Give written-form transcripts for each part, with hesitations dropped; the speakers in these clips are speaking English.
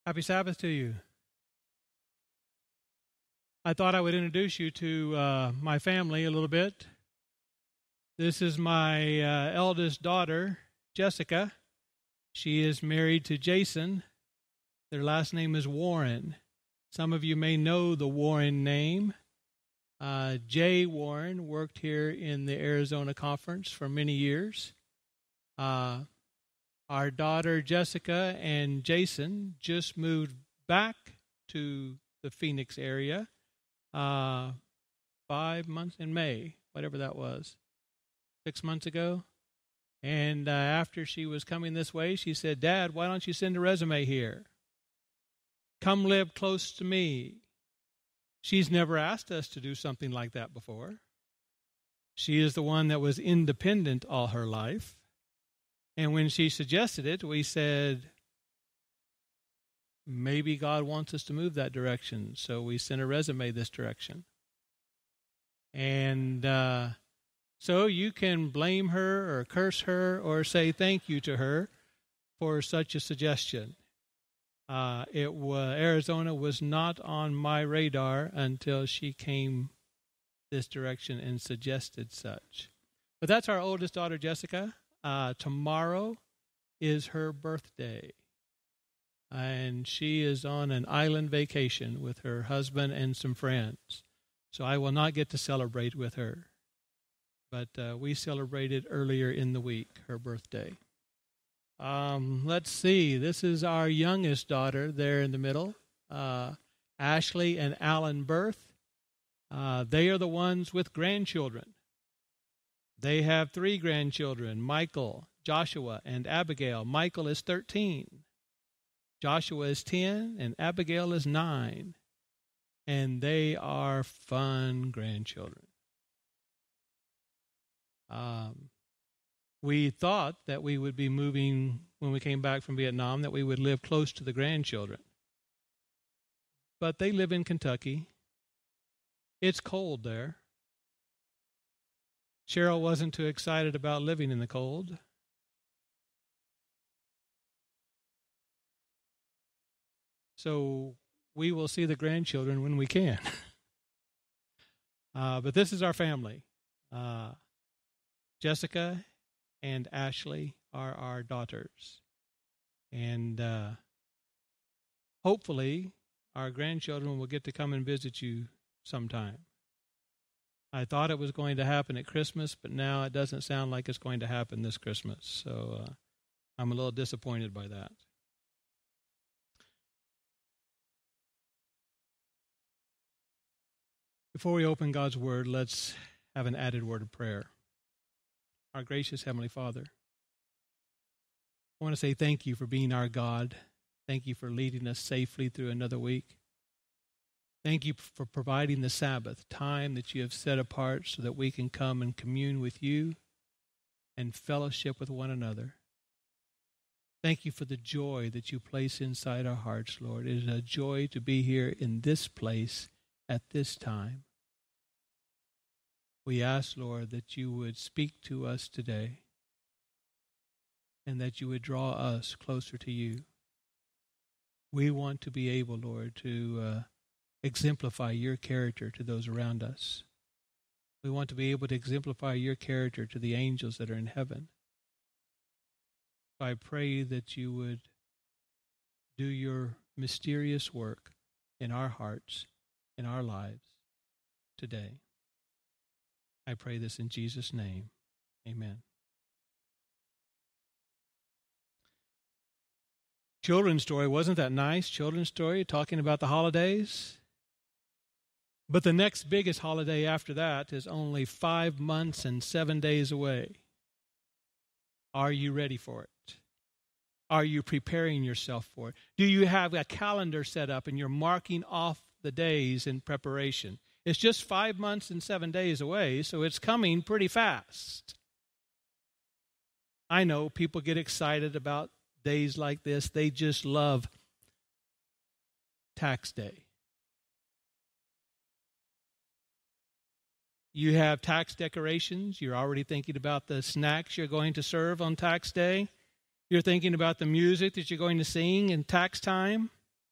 Happy Sabbath to you. I thought I would introduce you to my family a little bit. This is my eldest daughter, Jessica. She is married to Jason. Their last name is Warren. Some of you may know the Warren name. Jay Warren worked here in the Arizona Conference for many years. Our daughter Jessica and Jason just moved back to the Phoenix area 5 months in May, whatever that was, 6 months ago. And after she was coming this way, she said, "Dad, why don't you send a resume here? Come live close to me." She's never asked us to do something like that before. She is the one that was independent all her life. And when she suggested it, we said, maybe God wants us to move that direction. So we sent a resume this direction. And so you can blame her or curse her or say thank you to her for such a suggestion. Arizona was not on my radar until she came this direction and suggested such. But that's our oldest daughter, Jessica. Tomorrow is her birthday, and she is on an island vacation with her husband and some friends. So I will not get to celebrate with her. But we celebrated earlier in the week, her birthday. Let's see. This is our youngest daughter there in the middle, Ashley and Alan Berth. They are the ones with grandchildren. They have 3 grandchildren, Michael, Joshua, and Abigail. Michael is 13. Joshua is 10, and Abigail is 9. And they are fun grandchildren. We thought that we would be moving, when we came back from Vietnam, that we would live close to the grandchildren. But they live in Kentucky. It's cold there. Cheryl wasn't too excited about living in the cold. So we will see the grandchildren when we can. But this is our family. Jessica and Ashley are our daughters. And hopefully our grandchildren will get to come and visit you sometime. I thought it was going to happen at Christmas, but now it doesn't sound like it's going to happen this Christmas. So I'm a little disappointed by that. Before we open God's Word, let's have an added word of prayer. Our gracious Heavenly Father, I want to say thank you for being our God. Thank you for leading us safely through another week. Thank you for providing the Sabbath, time that you have set apart so that we can come and commune with you and fellowship with one another. Thank you for the joy that you place inside our hearts, Lord. It is a joy to be here in this place at this time. We ask, Lord, that you would speak to us today and that you would draw us closer to you. We want to be able, Lord, to exemplify your character to those around us. We want to be able to exemplify your character to the angels that are in heaven. So I pray that you would do your mysterious work in our hearts, in our lives today. I pray this in Jesus' name. Amen. Children's story, wasn't that nice? Children's story, talking about the holidays. But the next biggest holiday after that is only 5 months and 7 days away. Are you ready for it? Are you preparing yourself for it? Do you have a calendar set up and you're marking off the days in preparation? It's just 5 months and 7 days away, so it's coming pretty fast. I know people get excited about days like this. They just love tax day. You have tax decorations. You're already thinking about the snacks you're going to serve on tax day. You're thinking about the music that you're going to sing in tax time.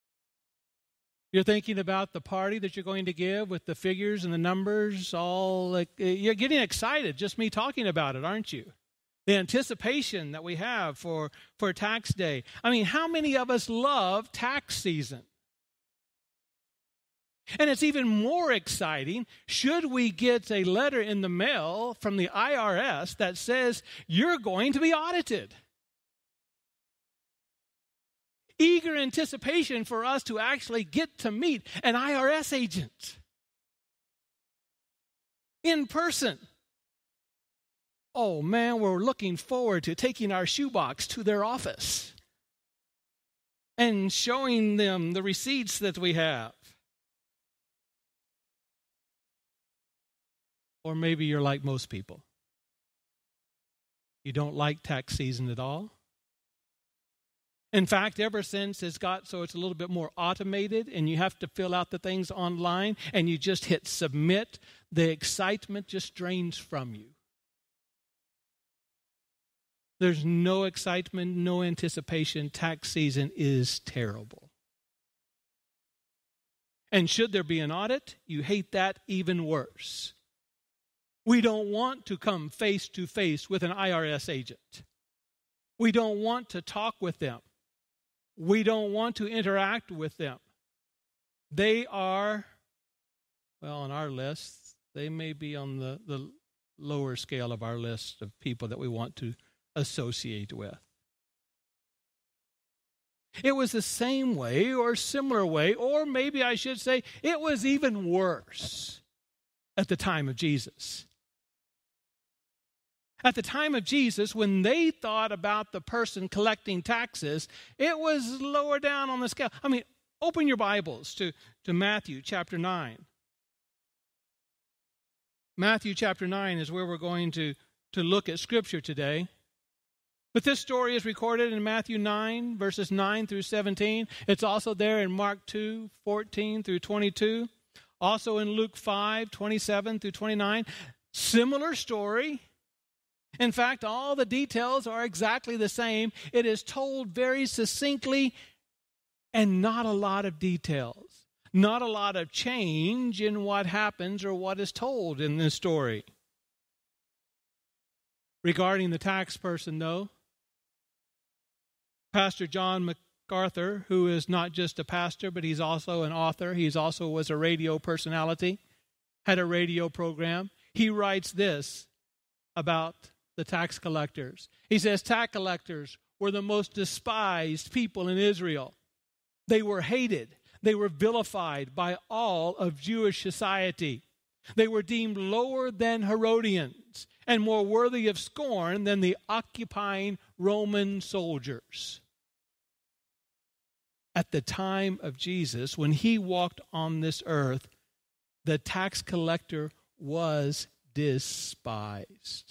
You're thinking about the party that you're going to give with the figures and the numbers, all like you're getting excited, just me talking about it, aren't you? The anticipation that we have for tax day. I mean, how many of us love tax season? And it's even more exciting should we get a letter in the mail from the IRS that says you're going to be audited. Eager anticipation for us to actually get to meet an IRS agent in person. Oh man, we're looking forward to taking our shoebox to their office and showing them the receipts that we have. Or maybe you're like most people. You don't like tax season at all. In fact, ever since it's got so it's a little bit more automated and you have to fill out the things online and you just hit submit, the excitement just drains from you. There's no excitement, no anticipation. Tax season is terrible. And should there be an audit, you hate that even worse. We don't want to come face to face with an IRS agent. We don't want to talk with them. We don't want to interact with them. They are, well, on our list, they may be on the lower scale of our list of people that we want to associate with. It was the same way or similar way, or maybe I should say it was even worse at the time of Jesus. At the time of Jesus, when they thought about the person collecting taxes, it was lower down on the scale. I mean, open your Bibles to Matthew chapter 9. Matthew chapter 9 is where we're going to look at Scripture today. But this story is recorded in Matthew 9, verses 9 through 17. It's also there in Mark 2, 14 through 22. Also in Luke 5, 27 through 29. Similar story. In fact, all the details are exactly the same. It is told very succinctly and not a lot of details. Not a lot of change in what happens or what is told in this story. Regarding the tax person, though, Pastor John MacArthur, who is not just a pastor, but he's also an author. He also was a radio personality, had a radio program. He writes this about the tax collectors. He says, tax collectors were the most despised people in Israel. They were hated. They were vilified by all of Jewish society. They were deemed lower than Herodians and more worthy of scorn than the occupying Roman soldiers. At the time of Jesus, when he walked on this earth, the tax collector was despised.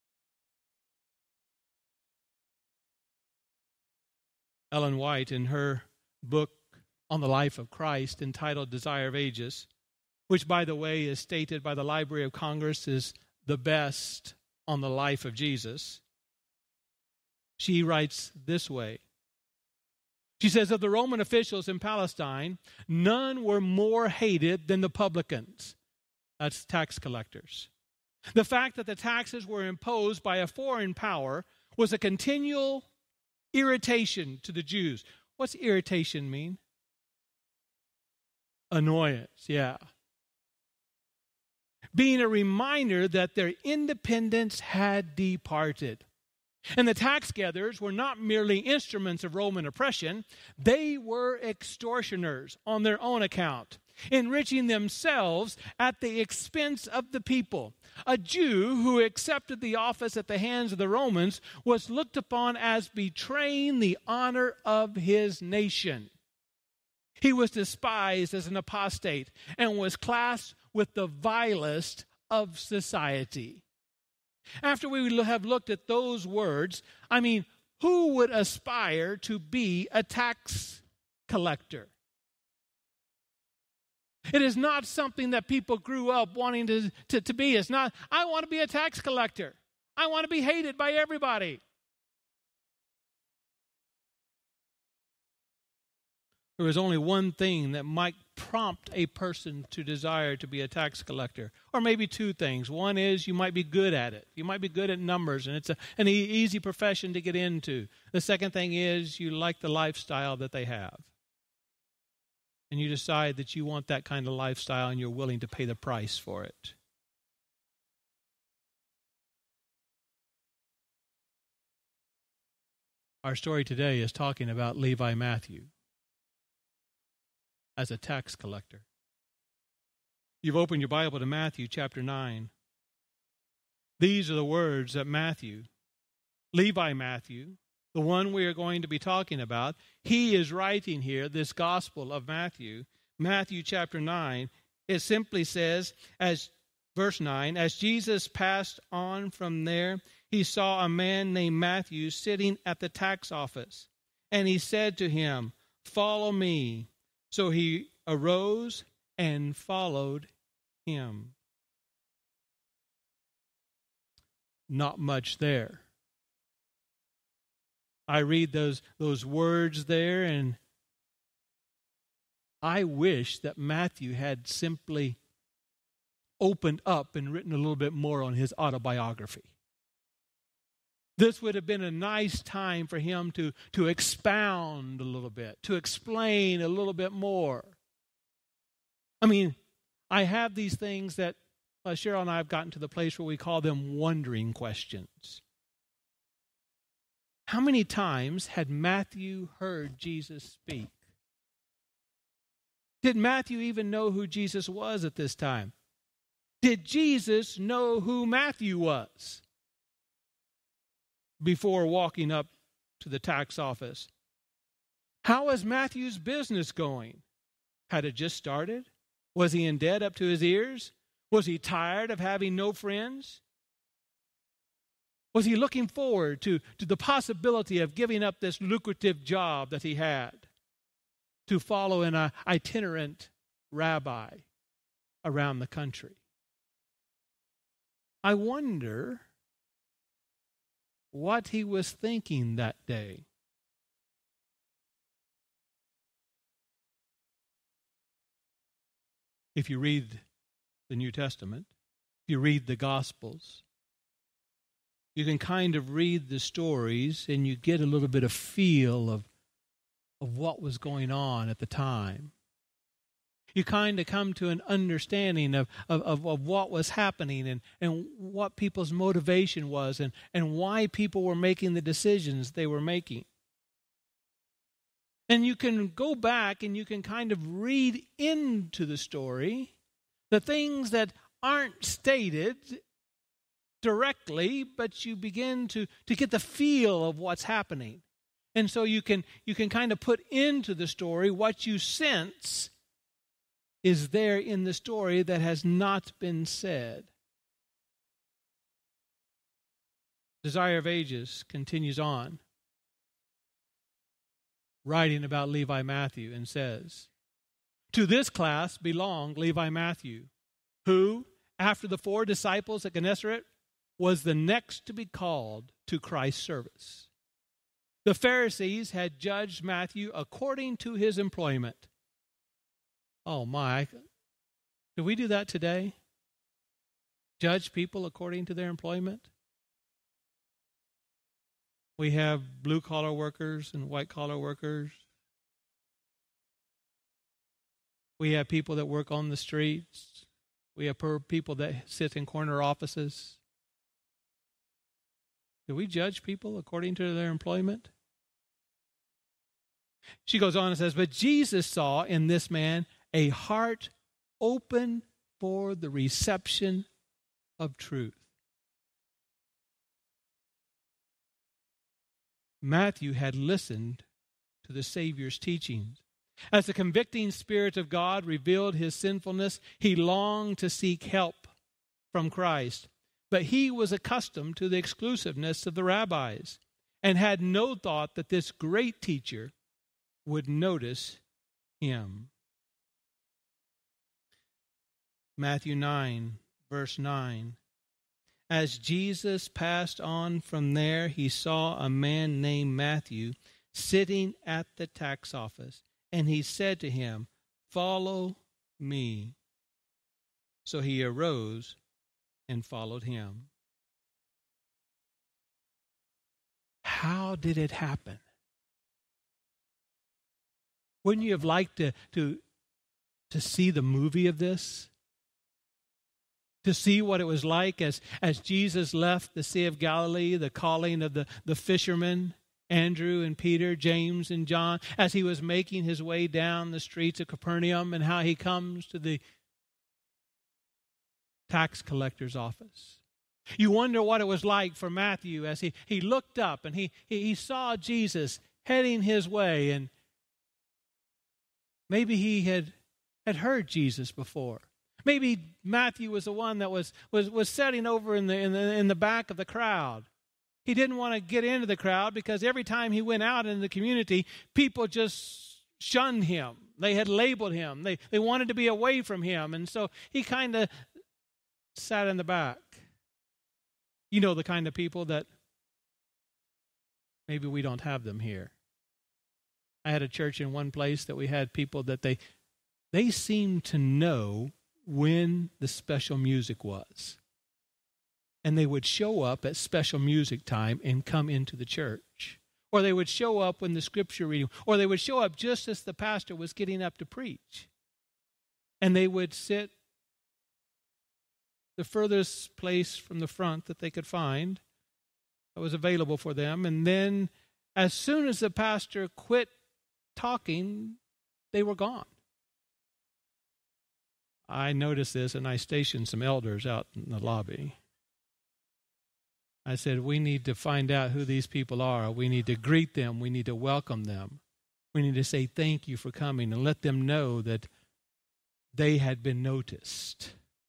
Ellen White, in her book on the life of Christ entitled Desire of Ages, which, by the way, is stated by the Library of Congress is the best on the life of Jesus, she writes this way. She says, of the Roman officials in Palestine, none were more hated than the publicans. That's tax collectors. The fact that the taxes were imposed by a foreign power was a continual irritation to the Jews. What's irritation mean? Annoyance, yeah. Being a reminder that their independence had departed. And the tax gatherers were not merely instruments of Roman oppression, they were extortioners on their own account, enriching themselves at the expense of the people. A Jew who accepted the office at the hands of the Romans was looked upon as betraying the honor of his nation. He was despised as an apostate and was classed with the vilest of society. After we have looked at those words, I mean, who would aspire to be a tax collector? It is not something that people grew up wanting to be. It's not, I want to be a tax collector. I want to be hated by everybody. There was only one thing that might prompt a person to desire to be a tax collector? Or maybe two things. One is you might be good at it. You might be good at numbers, and it's an easy profession to get into. The second thing is you like the lifestyle that they have. And you decide that you want that kind of lifestyle and you're willing to pay the price for it. Our story today is talking about Levi Matthew as a tax collector. You've opened your Bible to Matthew chapter 9. These are the words that Levi Matthew, the one we are going to be talking about, he is writing here, this Gospel of Matthew, Matthew chapter 9. It simply says, verse 9, as Jesus passed on from there, he saw a man named Matthew sitting at the tax office. And he said to him, "Follow me." So he arose and followed him. Not much there. I read those words there, and I wish that Matthew had simply opened up and written a little bit more on his autobiography. This would have been a nice time for him to expound a little bit, to explain a little bit more. I mean, I have these things that Cheryl and I have gotten to the place where we call them wondering questions. How many times had Matthew heard Jesus speak? Did Matthew even know who Jesus was at this time? Did Jesus know who Matthew was before walking up to the tax office? How was Matthew's business going? Had it just started? Was he in debt up to his ears? Was he tired of having no friends? Was he looking forward to the possibility of giving up this lucrative job that he had to follow an itinerant rabbi around the country? I wonder what he was thinking that day. If you read the New Testament, if you read the Gospels, you can kind of read the stories and you get a little bit of feel of what was going on at the time. You kind of come to an understanding of what was happening and what people's motivation was and why people were making the decisions they were making. And you can go back and you can kind of read into the story the things that aren't stated directly, but you begin to get the feel of what's happening. And so you can kind of put into the story what you sense is there in the story that has not been said. Desire of Ages continues on, writing about Levi Matthew, and says, "To this class belonged Levi Matthew, who, after the 4 disciples at Gennesaret, was the next to be called to Christ's service. The Pharisees had judged Matthew according to his employment." Oh my, do we do that today? Judge people according to their employment? We have blue-collar workers and white-collar workers. We have people that work on the streets. We have people that sit in corner offices. Do we judge people according to their employment? She goes on and says, "But Jesus saw in this man a heart open for the reception of truth." Matthew had listened to the Savior's teachings. As the convicting Spirit of God revealed his sinfulness, he longed to seek help from Christ. But he was accustomed to the exclusiveness of the rabbis and had no thought that this great teacher would notice him. Matthew 9, verse 9. As Jesus passed on from there, he saw a man named Matthew sitting at the tax office, and he said to him, follow me. So he arose and followed him. How did it happen? Wouldn't you have liked to see the movie of this? To see what it was like as Jesus left the Sea of Galilee, the calling of the fishermen, Andrew and Peter, James and John, as he was making his way down the streets of Capernaum, and how he comes to the tax collector's office. You wonder what it was like for Matthew as he looked up and he saw Jesus heading his way, and maybe he had heard Jesus before. Maybe Matthew was the one that was sitting over in the back of the crowd. He didn't want to get into the crowd because every time he went out in the community, people just shunned him. They had labeled him. They wanted to be away from him. And so he kind of sat in the back. You know, the kind of people that maybe we don't have them here. I had a church in one place that we had people that they seemed to know when the special music was. And they would show up at special music time and come into the church. Or they would show up when the scripture reading, or they would show up just as the pastor was getting up to preach. And they would sit the furthest place from the front that they could find that was available for them. And then as soon as the pastor quit talking, they were gone. I noticed this, and I stationed some elders out in the lobby. I said, we need to find out who these people are. We need to greet them. We need to welcome them. We need to say thank you for coming and let them know that they had been noticed.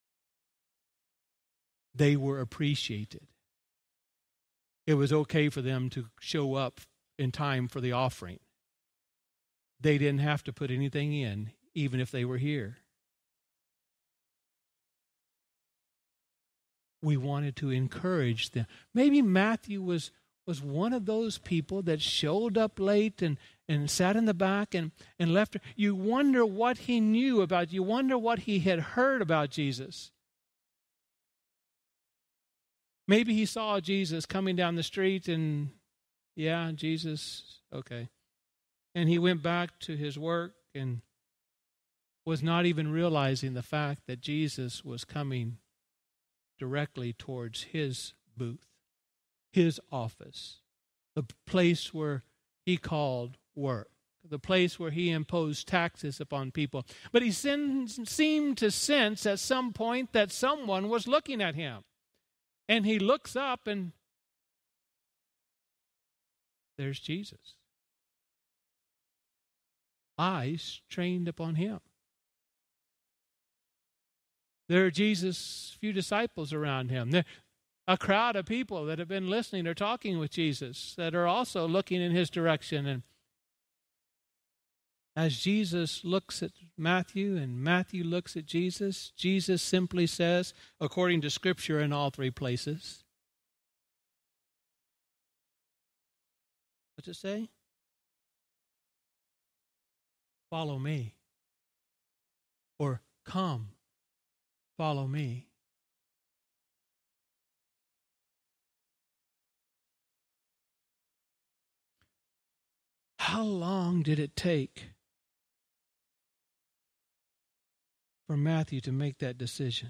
They were appreciated. It was okay for them to show up in time for the offering. They didn't have to put anything in, even if they were here. We wanted to encourage them. Maybe Matthew was one of those people that showed up late and sat in the back and left. You wonder what he knew about, you wonder what he had heard about Jesus. Maybe he saw Jesus coming down the street and, yeah, Jesus, okay. And he went back to his work and was not even realizing the fact that Jesus was coming directly towards his booth, his office, the place where he called work, the place where he imposed taxes upon people. But he seemed to sense at some point that someone was looking at him. And he looks up and there's Jesus. Eyes trained upon him. There are Jesus' few disciples around him. There a crowd of people that have been listening or talking with Jesus that are also looking in his direction. And as Jesus looks at Matthew and Matthew looks at Jesus, Jesus simply says, according to Scripture in all three places, what's it say? Follow me. Or come, follow me. How long did it take for Matthew to make that decision?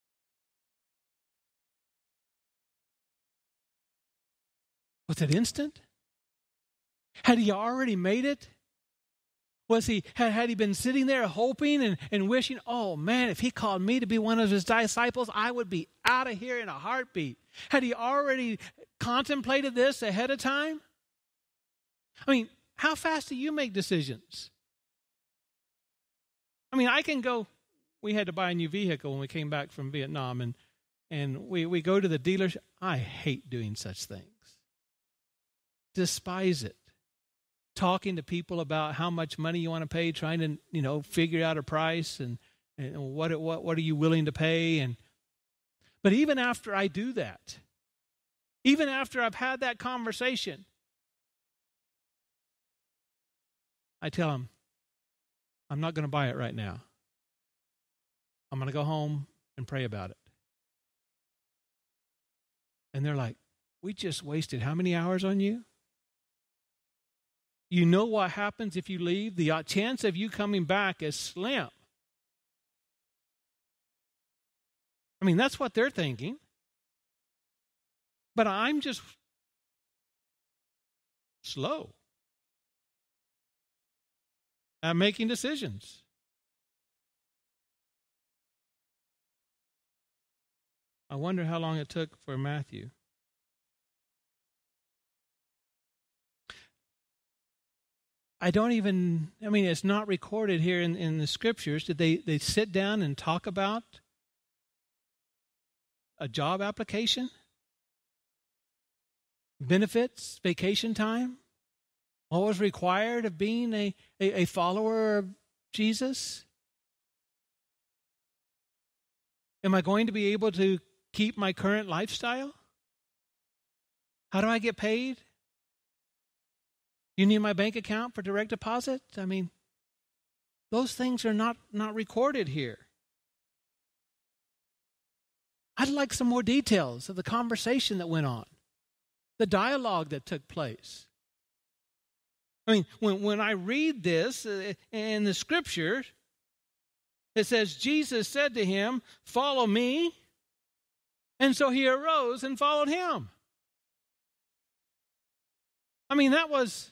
Was it instant? Had he already made it? Had he been sitting there hoping and wishing, oh man, if he called me to be one of his disciples, I would be out of here in a heartbeat? Had he already contemplated this ahead of time? I mean, how fast do you make decisions? I mean, I can go, we had to buy a new vehicle when we came back from Vietnam, and we go to the dealership. I hate doing such things. Despise it. Talking to people about how much money you want to pay, trying to, figure out a price and what are you willing to pay. But even after I do that, even after I've had that conversation, I tell them, I'm not going to buy it right now. I'm going to go home and pray about it. And they're like, we just wasted how many hours on you? You know what happens if you leave? The chance of you coming back is slim. I mean, that's what they're thinking. But I'm just slow at making decisions. I wonder how long it took for Matthew. It's not recorded here in the scriptures. Did they sit down and talk about a job application? Benefits, vacation time? What was required of being a follower of Jesus? Am I going to be able to keep my current lifestyle? How do I get paid? You need my bank account for direct deposit? I mean, those things are not recorded here. I'd like some more details of the conversation that went on, the dialogue that took place. I mean, when I read this in the scripture, it says, Jesus said to him, follow me. And so he arose and followed him. I mean, that was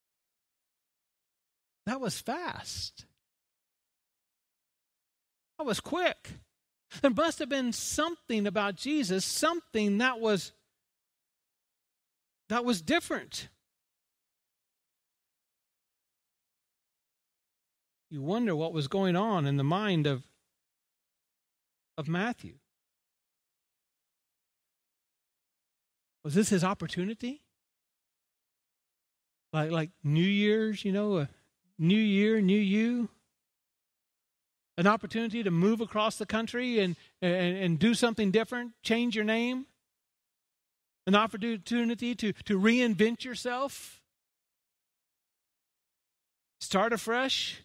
fast. That was quick. There must have been something about Jesus, something that was different. You wonder what was going on in the mind of Matthew. Was this his opportunity? Like New Year's, a new year, new you? An opportunity to move across the country and do something different, change your name? An opportunity to reinvent yourself? Start afresh?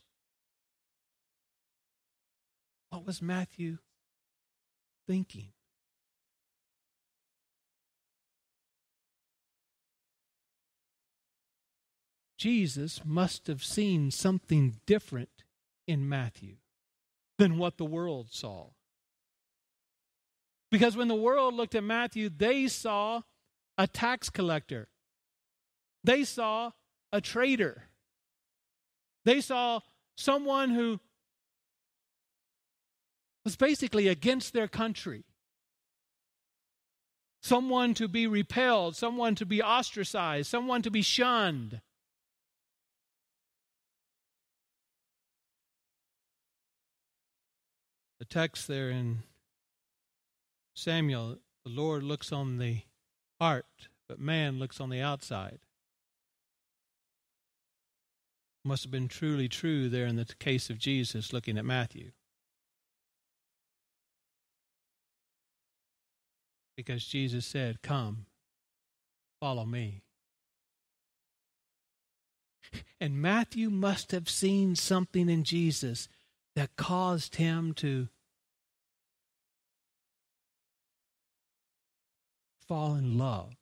What was Matthew thinking? Jesus must have seen something different in Matthew than what the world saw. Because when the world looked at Matthew, they saw a tax collector. They saw a traitor. They saw someone who was basically against their country. Someone to be repelled, someone to be ostracized, someone to be shunned. The text there in Samuel, the Lord looks on the heart, but man looks on the outside. Must have been truly true there in the case of Jesus looking at Matthew. Because Jesus said, come, follow me. And Matthew must have seen something in Jesus that caused him to fall in love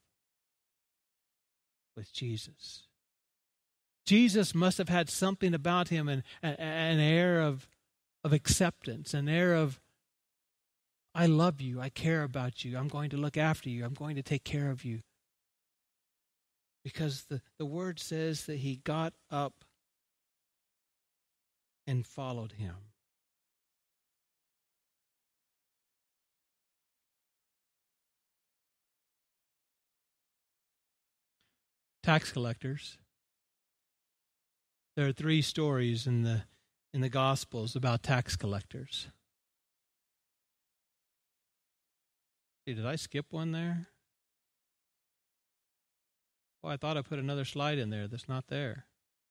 with Jesus. Jesus must have had something about him, an air of acceptance, an air of, I love you, I care about you, I'm going to look after you, I'm going to take care of you. Because the word says that he got up and followed him. Tax collectors. There are 3 stories in the Gospels about tax collectors. See, did I skip one there? Oh, I thought I put another slide in there that's not there.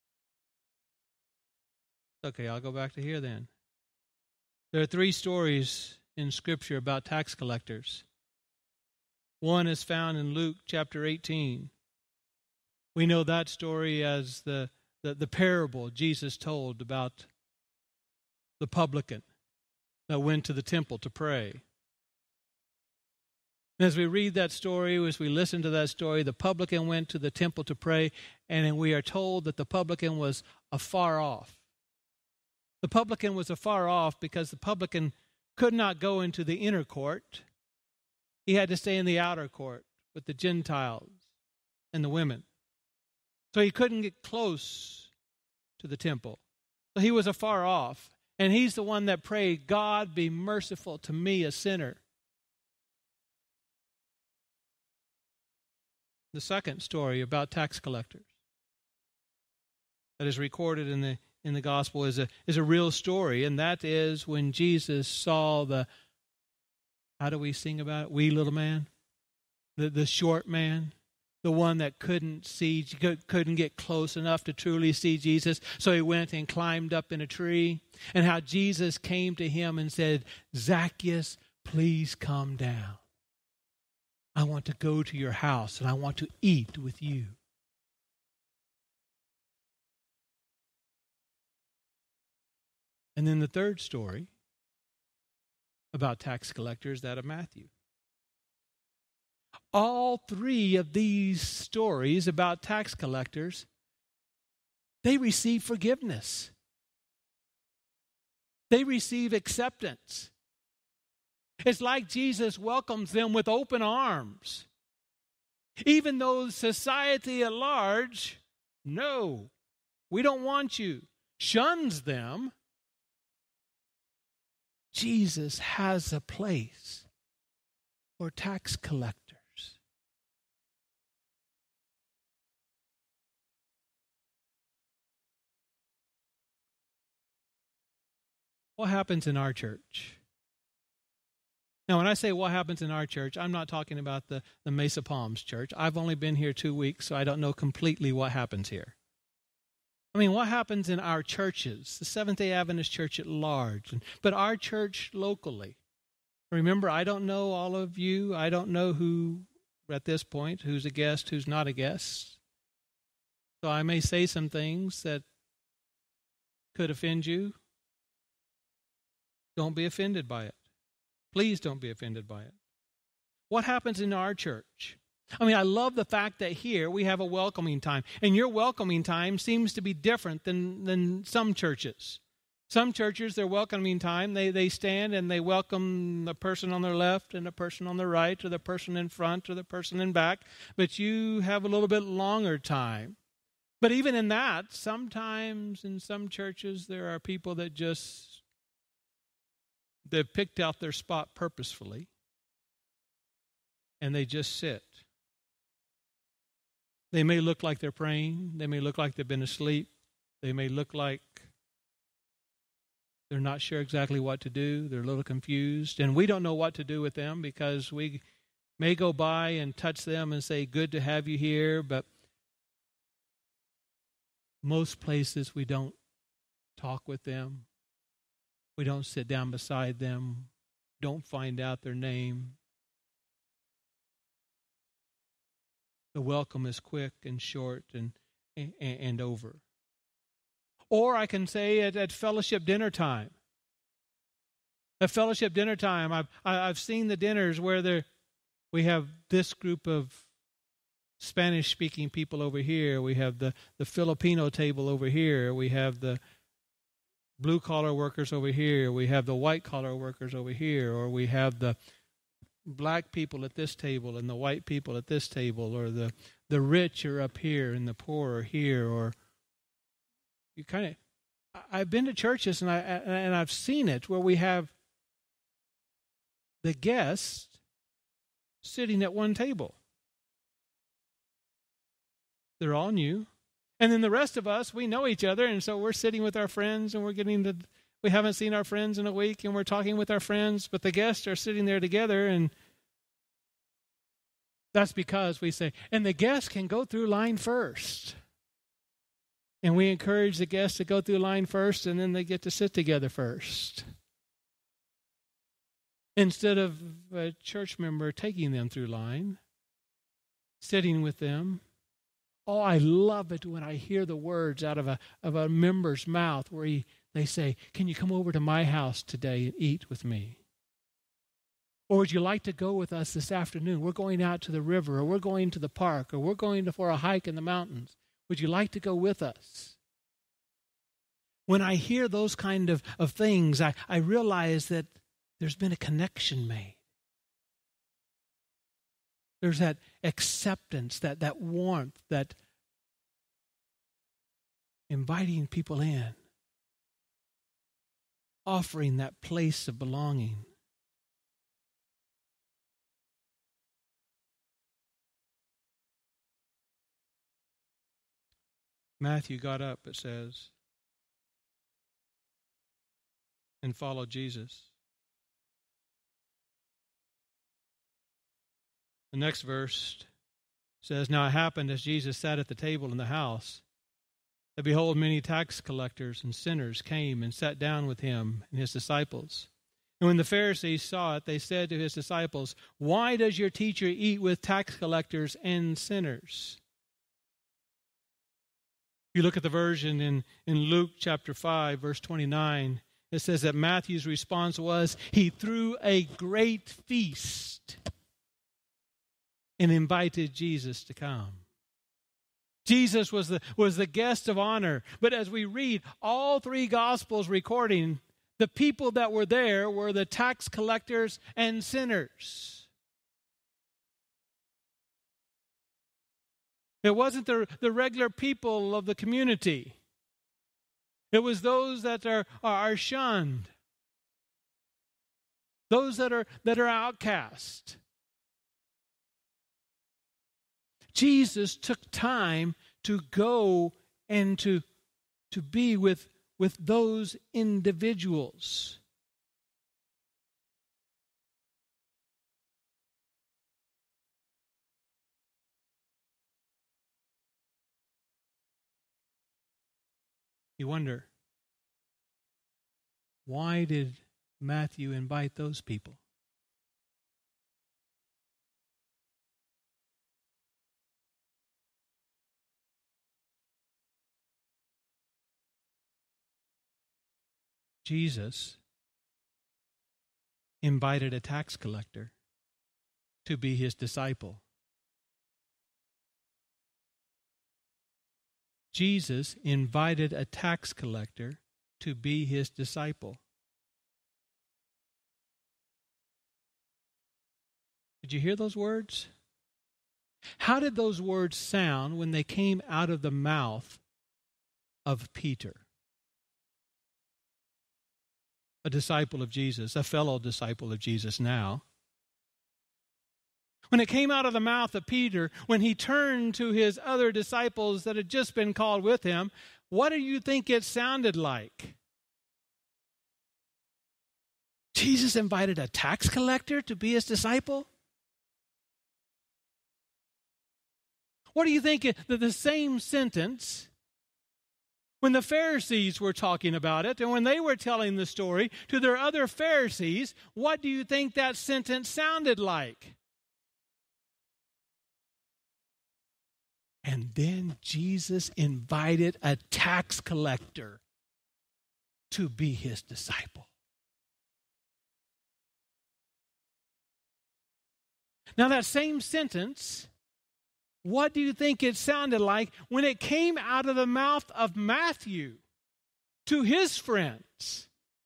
Okay, I'll go back to here then. There are 3 stories in Scripture about tax collectors. One is found in Luke chapter 18. We know that story as the parable Jesus told about the publican that went to the temple to pray. And as we read that story, as we listen to that story, the publican went to the temple to pray, and we are told that the publican was afar off. The publican was afar off because the publican could not go into the inner court. He had to stay in the outer court with the Gentiles and the women. So he couldn't get close to the temple. So he was afar off. And he's the one that prayed, God, be merciful to me, a sinner. The second story about tax collectors that is recorded in the gospel is a real story, and that is when Jesus saw the, how do we sing about it? Wee little man, the short man, the one that couldn't get close enough to truly see Jesus, so he went and climbed up in a tree, and how Jesus came to him and said, Zacchaeus, please come down. I want to go to your house and I want to eat with you. And then the third story about tax collectors, that of Matthew. All three of these stories about tax collectors, they receive forgiveness. They receive acceptance. It's like Jesus welcomes them with open arms. Even though society at large, no, we don't want you, shuns them, Jesus has a place for tax collectors. What happens in our church? Now, when I say what happens in our church, I'm not talking about the Mesa Palms church. I've only been here 2 weeks, so I don't know completely what happens here. I mean, what happens in our churches, the Seventh-day Adventist Church at large, but our church locally. Remember, I don't know all of you. I don't know who, at this point, who's a guest, who's not a guest. So I may say some things that could offend you. Don't be offended by it. Please don't be offended by it. What happens in our church? I mean, I love the fact that here we have a welcoming time. And your welcoming time seems to be different than some churches. Some churches, their welcoming time, they stand and they welcome the person on their left and the person on the right, or the person in front or the person in back. But you have a little bit longer time. But even in that, sometimes in some churches there are people that they've picked out their spot purposefully, and they just sit. They may look like they're praying. They may look like they've been asleep. They may look like they're not sure exactly what to do. They're a little confused. And we don't know what to do with them because we may go by and touch them and say, good to have you here. But most places we don't talk with them. We don't sit down beside them. Don't find out their name. The welcome is quick and short and over. Or I can say at fellowship dinner time. At fellowship dinner time, I've seen the dinners where we have this group of Spanish-speaking people over here. We have the Filipino table over here. We have the blue-collar workers over here. We have the white-collar workers over here. Or we have the black people at this table and the white people at this table, or the rich are up here and the poor are here. Or you kind of, I've been to churches and I've seen it where we have the guests sitting at one table. They're all new. And then the rest of us, we know each other, and so we're sitting with our friends and we haven't seen our friends in a week, and we're talking with our friends, but the guests are sitting there together, and that's because we say, and the guests can go through line first. And we encourage the guests to go through line first, and then they get to sit together first. Instead of a church member taking them through line, sitting with them. Oh, I love it when I hear the words out of a member's mouth where they say, can you come over to my house today and eat with me? Or would you like to go with us this afternoon? We're going out to the river, or we're going to the park, or we're going for a hike in the mountains. Would you like to go with us? When I hear those kind of things, I realize that there's been a connection made. There's that acceptance, that warmth, that inviting people in, offering that place of belonging. Matthew got up, it says, and followed Jesus. The next verse says, now it happened as Jesus sat at the table in the house, that behold, many tax collectors and sinners came and sat down with him and his disciples. And when the Pharisees saw it, they said to his disciples, why does your teacher eat with tax collectors and sinners? If you look at the version in Luke chapter 5, verse 29, it says that Matthew's response was, he threw a great feast and invited Jesus to come. Jesus was the guest of honor. But as we read all three Gospels recording, the people that were there were the tax collectors and sinners. It wasn't the regular people of the community. It was those that are shunned. Those that are outcast. Jesus took time to go and to be with those individuals. You wonder, why did Matthew invite those people? Jesus invited a tax collector to be his disciple. Jesus invited a tax collector to be his disciple. Did you hear those words? How did those words sound when they came out of the mouth of Peter? A disciple of Jesus, a fellow disciple of Jesus now. When it came out of the mouth of Peter, when he turned to his other disciples that had just been called with him, what do you think it sounded like? Jesus invited a tax collector to be his disciple? What do you think that the same sentence, when the Pharisees were talking about it and when they were telling the story to their other Pharisees, what do you think that sentence sounded like? And then Jesus invited a tax collector to be his disciple. Now that same sentence, what do you think it sounded like when it came out of the mouth of Matthew to his friends?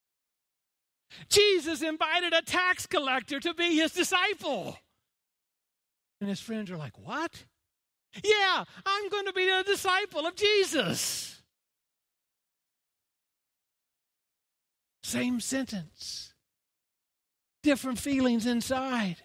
Jesus invited a tax collector to be his disciple. And his friends are like, what? Yeah, I'm going to be a disciple of Jesus. Same sentence. Different feelings inside.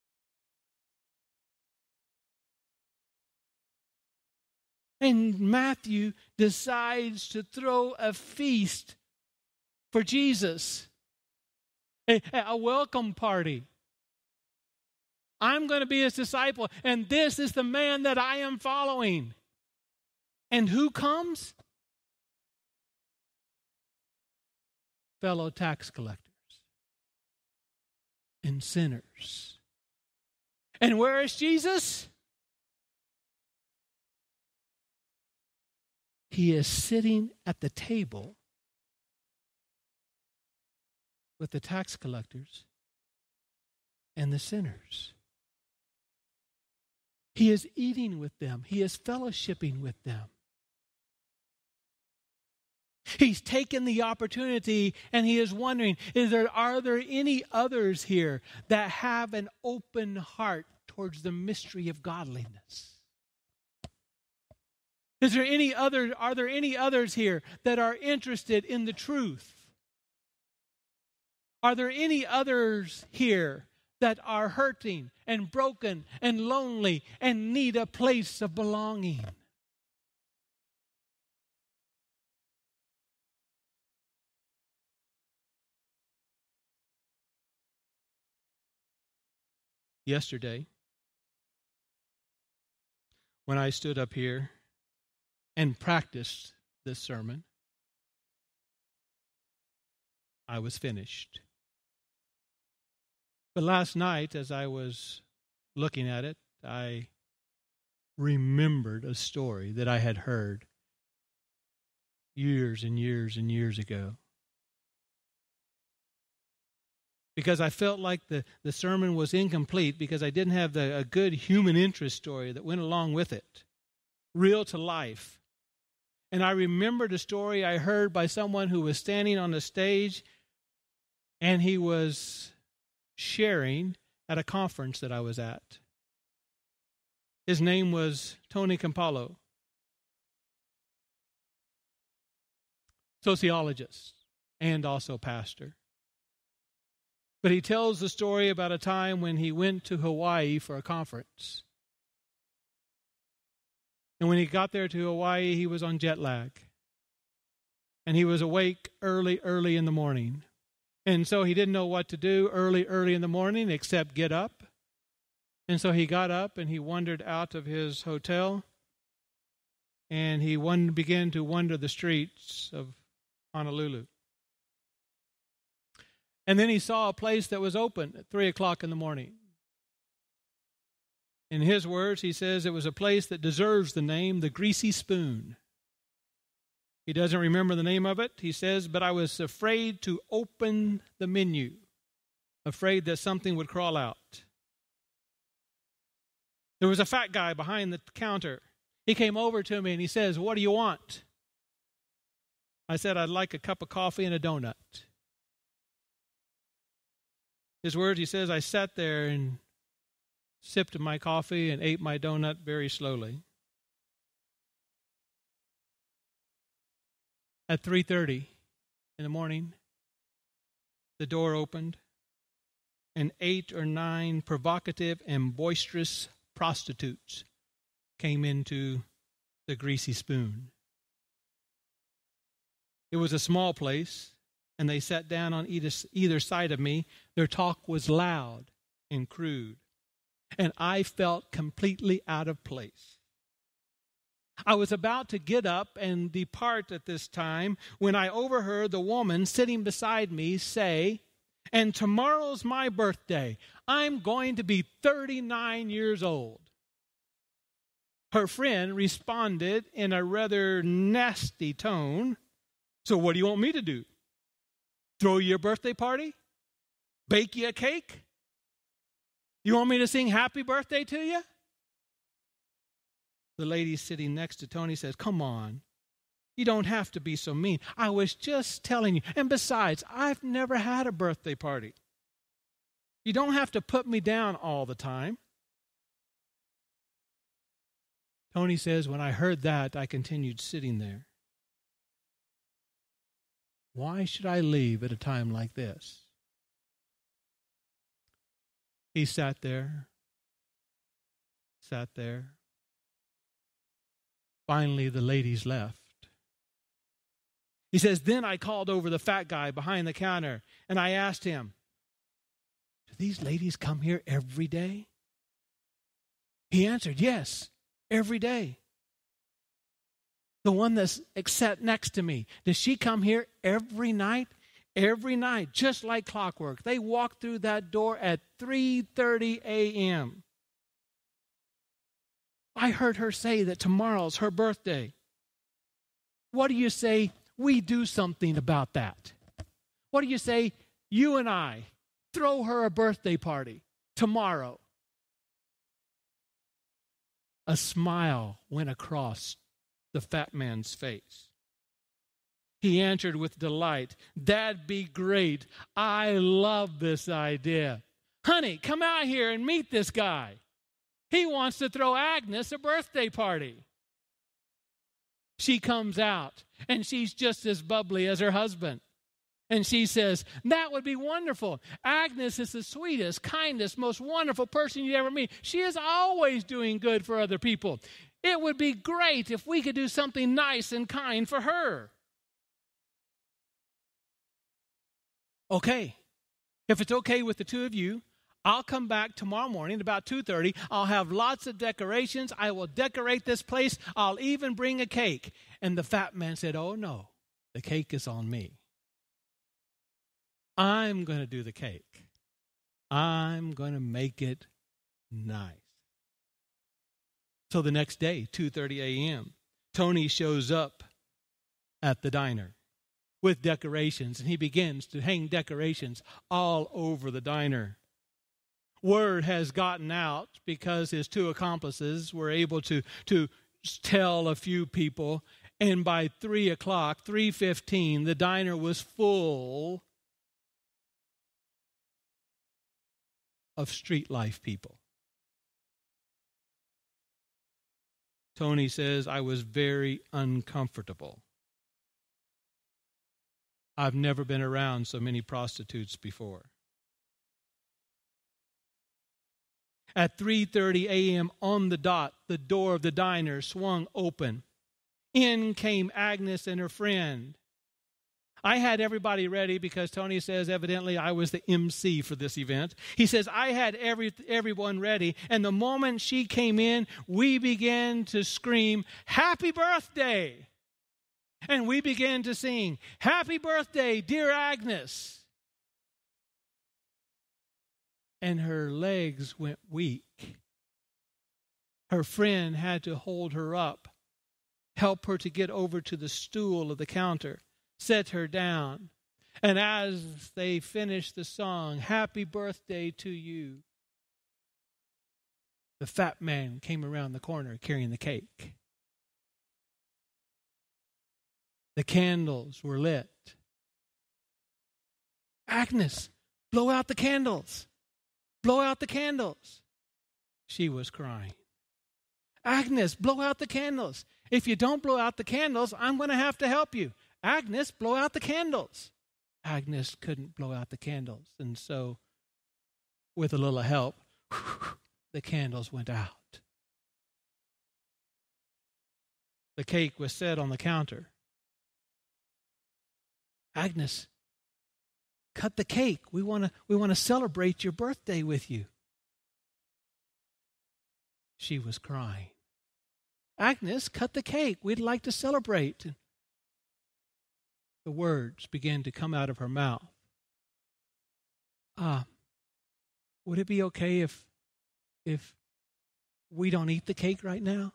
And Matthew decides to throw a feast for Jesus, a welcome party. I'm going to be his disciple, and this is the man that I am following. And who comes? Fellow tax collectors and sinners. And where is Jesus? He is sitting at the table with the tax collectors and the sinners. He is eating with them. He is fellowshipping with them. He's taken the opportunity and he is wondering, are there any others here that have an open heart towards the mystery of godliness? Are there any others here that are interested in the truth? Are there any others here that are hurting and broken and lonely and need a place of belonging? Yesterday, when I stood up here and practiced this sermon, I was finished. But last night, as I was looking at it, I remembered a story that I had heard years and years and years ago. Because I felt like the sermon was incomplete because I didn't have a good human interest story that went along with it, real to life. And I remembered a story I heard by someone who was standing on the stage, and he was sharing at a conference that I was at. His name was Tony Campolo, sociologist and also pastor. But he tells the story about a time when he went to Hawaii for a conference. And when he got there to Hawaii, he was on jet lag. And he was awake early in the morning. And so he didn't know what to do early in the morning except get up. And so he got up and he wandered out of his hotel. And he began to wander the streets of Honolulu. And then he saw a place that was open at 3 o'clock in the morning. In his words, he says it was a place that deserves the name, the Greasy Spoon. He doesn't remember the name of it. He says, but I was afraid to open the menu, afraid that something would crawl out. There was a fat guy behind the counter. He came over to me and he says, what do you want? I said, I'd like a cup of coffee and a donut. His words, he says, I sat there and sipped my coffee and ate my donut very slowly. At 3:30 in the morning, the door opened, and 8 or 9 provocative and boisterous prostitutes came into the Greasy Spoon. It was a small place, and they sat down on either side of me. Their talk was loud and crude, and I felt completely out of place. I was about to get up and depart at this time when I overheard the woman sitting beside me say, and tomorrow's my birthday. I'm going to be 39 years old. Her friend responded in a rather nasty tone, so what do you want me to do? Throw you a birthday party? Bake you a cake? You want me to sing happy birthday to you? The lady sitting next to Tony says, come on. You don't have to be so mean. I was just telling you. And besides, I've never had a birthday party. You don't have to put me down all the time. Tony says, when I heard that, I continued sitting there. Why should I leave at a time like this? He sat there. Finally, the ladies left. He says, then I called over the fat guy behind the counter, and I asked him, do these ladies come here every day? He answered, yes, every day. The one that's sat next to me, does she come here every night? Every night, just like clockwork. They walk through that door at 3:30 a.m. I heard her say that tomorrow's her birthday. What do you say we do something about that? What do you say you and I throw her a birthday party tomorrow. A smile went across the fat man's face. He answered with delight, "That'd be great. I love this idea. Honey, come out here and meet this guy. He wants to throw Agnes a birthday party." She comes out, and she's just as bubbly as her husband. And she says, "That would be wonderful. Agnes is the sweetest, kindest, most wonderful person you'd ever meet. She is always doing good for other people. It would be great if we could do something nice and kind for her." Okay. If it's okay with the two of you, I'll come back tomorrow morning about 2:30. I'll have lots of decorations. I will decorate this place. I'll even bring a cake. And the fat man said, "Oh, no, the cake is on me. I'm going to do the cake. I'm going to make it nice." So the next day, 2:30 a.m., Tony shows up at the diner with decorations, and he begins to hang decorations all over the diner. Word has gotten out because his two accomplices were able to tell a few people, and by 3 o'clock, 3:15, the diner was full of street life people. Tony says, "I was very uncomfortable. I've never been around so many prostitutes before." At 3:30 a.m. on the dot, the door of the diner swung open. In came Agnes and her friend. I had everybody ready because Tony says evidently I was the MC for this event. He says I had everyone ready, and the moment she came in, we began to scream, "Happy birthday!" And we began to sing, "Happy birthday, dear Agnes." And her legs went weak. Her friend had to hold her up, help her to get over to the stool of the counter, set her down. And as they finished the song, "Happy birthday to you," the fat man came around the corner carrying the cake. The candles were lit. "Agnes, blow out the candles. Blow out the candles." She was crying. "Agnes, blow out the candles. If you don't blow out the candles, I'm going to have to help you. Agnes, blow out the candles." Agnes couldn't blow out the candles, and so, with a little help, the candles went out. The cake was set on the counter. "Agnes, cut the cake. We want to celebrate your birthday with you." She was crying. "Agnes, cut the cake. We'd like to celebrate." The words began to come out of her mouth. Would it be okay if we don't eat the cake right now?"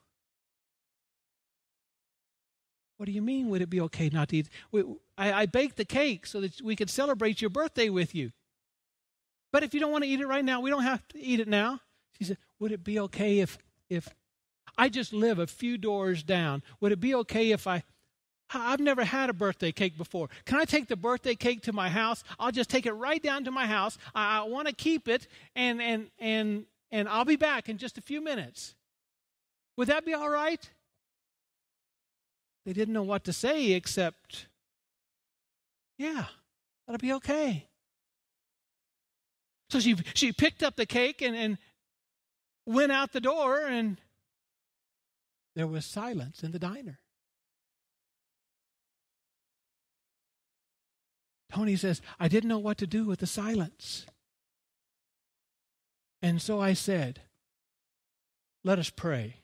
"What do you mean, would it be okay not to eat? I baked the cake so that we could celebrate your birthday with you. But if you don't want to eat it right now, we don't have to eat it now." She said, "Would it be okay if I just live a few doors down? Would it be okay if I've never had a birthday cake before. Can I take the birthday cake to my house? I'll just take it right down to my house. I want to keep it, and I'll be back in just a few minutes. Would that be all right?" They didn't know what to say except, "Yeah, that'll be okay." So she picked up the cake and went out the door, and there was silence in the diner. Tony says, "I didn't know what to do with the silence. And so I said, 'Let us pray.'"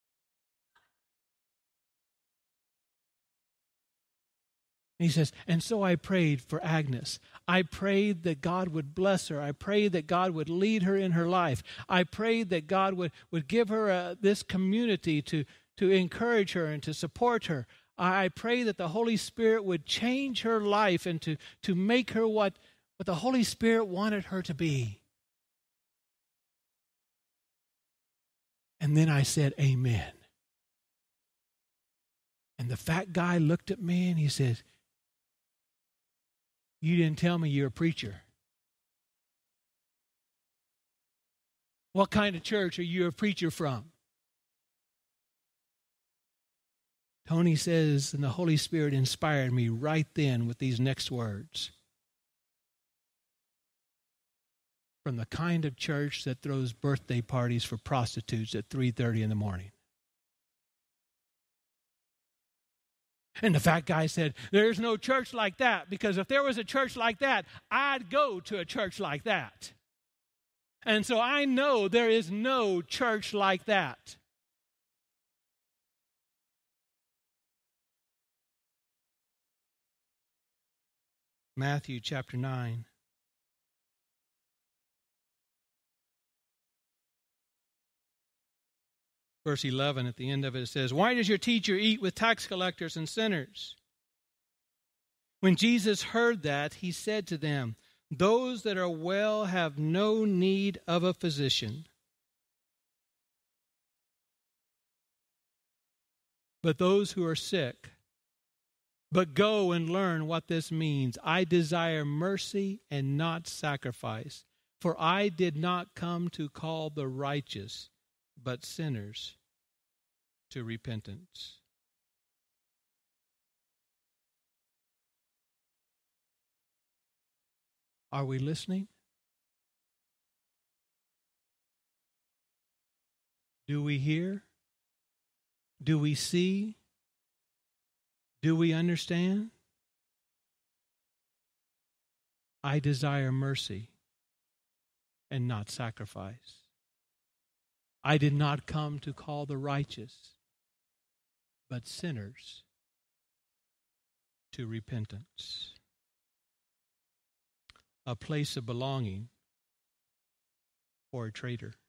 And he says, "And so I prayed for Agnes. I prayed that God would bless her. I prayed that God would lead her in her life. I prayed that God would give her this community to encourage her and to support her. I pray that the Holy Spirit would change her life and to make her what what the Holy Spirit wanted her to be. And then I said, amen. And the fat guy looked at me and he says, you didn't tell me you're a preacher. What kind of church are you a preacher from? Tony says, and the Holy Spirit inspired me right then with these next words. From the kind of church that throws birthday parties for prostitutes at 3:30 in the morning. And the fat guy said, there's no church like that, because if there was a church like that, I'd go to a church like that. And so I know there is no church like that. Matthew chapter 9. Verse 11, at the end of it, it says, why does your teacher eat with tax collectors and sinners? When Jesus heard that, he said to them, those that are well have no need of a physician, but those who are sick. But go and learn what this means. I desire mercy and not sacrifice, for I did not come to call the righteous, but sinners to repentance. Are we listening? Do we hear? Do we see? Do we understand? I desire mercy and not sacrifice. I did not come to call the righteous, but sinners to repentance. A place of belonging for a traitor.